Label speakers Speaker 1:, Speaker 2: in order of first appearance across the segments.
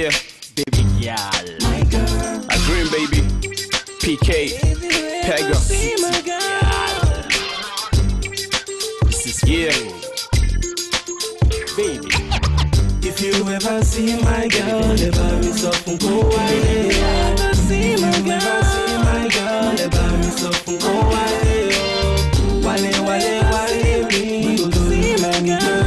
Speaker 1: Yeah, baby girl.
Speaker 2: My girl.
Speaker 1: A green baby. PK. Pega.
Speaker 2: My girl.
Speaker 1: This is yeah. Baby.
Speaker 2: If you ever see my girl, never miss up and go away. If you ever see my girl, never miss up and go away. Wale, wale, wale, me. You don't see my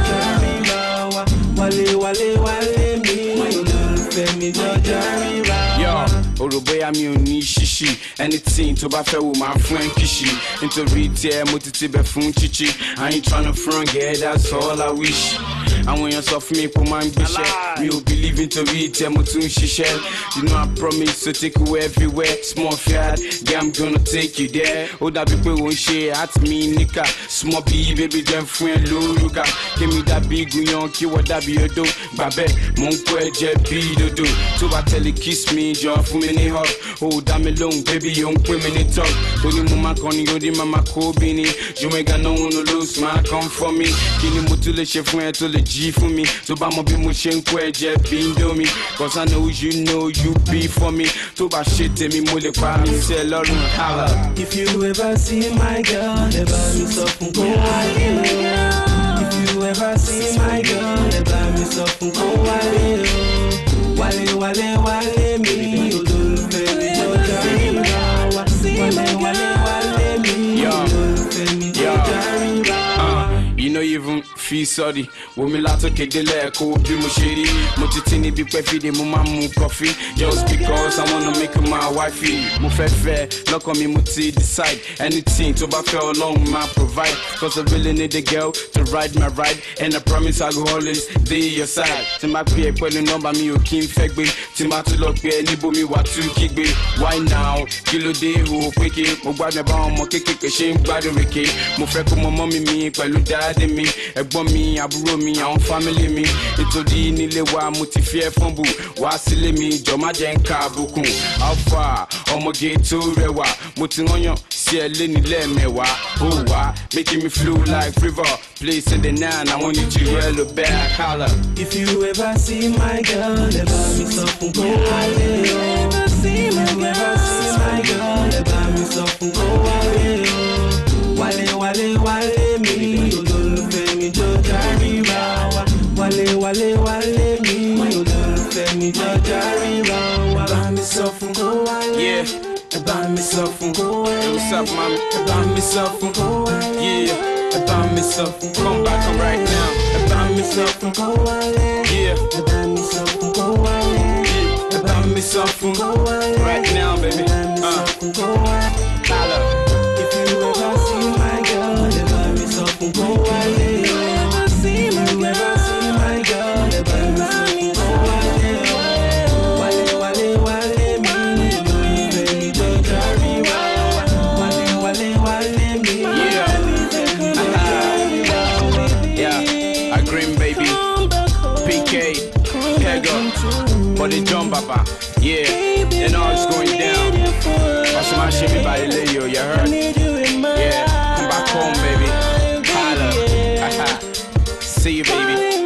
Speaker 2: girl. Wale, wale, wale, me. You don't feel me, Jojo.
Speaker 1: Yo, Oroboya mi ò ní ṣíṣí. Anything tó bá fẹ́ wò máa fún ẹ kíṣì. Nítorí tí ẹ mo ti ti bẹ̀ fún chichi. I ain't tryna front, yeah, that's all I wish. Àwọn èèyàn sọ fún mi pé ó máa ń gbéṣẹ́. Mi ò believe nítorí tí ẹ mo tún ń ṣiṣẹ́. You know I promise to take you everywhere. Small fiat, yeah, I'm gonna take you there. Ó dàbí pé ó ń ṣe àti mi níkà. Small bí baby jẹ́ fún ẹ lórúkà. Kémi dàbí gúnyán kí wọ́n dàbí odò. Gbàbẹ́ mò ń kó ẹ̀jẹ̀ bí dodo. Tó bá tẹ̀lé kiss me jọ fún mi ní hug. Ó dá mi lóhùn baby ó ń pè mí ní talk. Ó ní mo máa kàn ní orí màmá kó bí ni. You ain't got no one to lose, man, come for me. Kí ni mo tún lè ṣe fún ẹ tó lè jí fún mi? Tó bá mọ bí mo ṣe ń kó ẹ̀jẹ̀ bí ń dó mi. Cause I know you be for me. Tó bá ṣe tèmi mo lè pa mi sí ẹ lọ́rùn. Holla.
Speaker 2: If you ever see my girl, never miss up and go away. If you ever see my girl, never miss up and go away. Wale, wale, wale, me. You don't feel me, Jojo. Wale, wale, wale, me. You don't feel me, Jojo.
Speaker 1: You know you even feel sorry. Wo mi látòkè délẹ̀ kó bí mo ṣe rí. Mo ti tí níbi pẹ́ fìdí mo máa mú coffee. Just because I wanna make you my wifey. Mo fẹ́ fẹ́ lọ́kàn mi mo ti decide. Anything tó bá fẹ́ Ọlọ́run máa provide. Cause I really need a girl to ride my ride. And I promise I go always dey your side. Tí máa pè é pẹ̀lú nọ́mbà mi ò kí n fẹ́ gbé. Tí máa tún lọ pé ẹ níbo mi wà tún kígbe. Why now? Kí ló dé o péke? Mo gbádùn ẹ̀ bá ọmọ kékèké ṣe ń gbádùn rèké. Mo fẹ́ kó mọ mọ́mì mi pẹ̀lú dáadé mi. Ẹ̀gbọ́n mi, àbúrò mi, àwọn family mi. Nítorí nílé wa mo ti fi ẹ́ fọ́nbù. Wá sílé mi, jọ má jẹ́ ń ka àbùkùn. Alpha, ọmọge tó rẹwà. Mo ti rányàn sí ẹ lé nílẹ̀ mẹ́wàá. Ó wá, making me flow like river. Place in the nine, I want you to yellow back. Holla.
Speaker 2: If you ever see my girl, never miss up and go away. If you ever see my girl, never miss up and go away. Wale, wale, wale, me. You don't feel me, Jojo. Wale, wale, wale, me. You don't feel me, Jojo. About myself and go away.
Speaker 1: Yeah.
Speaker 2: About myself and go away.
Speaker 1: Hey, what's up, mama?
Speaker 2: About myself and go away.
Speaker 1: Yeah.
Speaker 2: About myself and
Speaker 1: Come back, come right now.
Speaker 2: about myself and go away.
Speaker 1: Yeah.
Speaker 2: About myself and go away. About myself and go away.
Speaker 1: Right now, baby.
Speaker 2: About myself and go away.
Speaker 1: Holla.
Speaker 2: If you ever see my girl, about myself and go away. If you ever see my girl, about myself and go away. Wale, wale, wale, me. Baby, don't carry wale, wale, wale, me.
Speaker 1: Yeah, a green baby, PK, Pega, for the drum papa. Yeah, you know it's going down. Watch my shimmy by the Leo, you heard? Yeah, come back home, baby. Holla. See you, baby.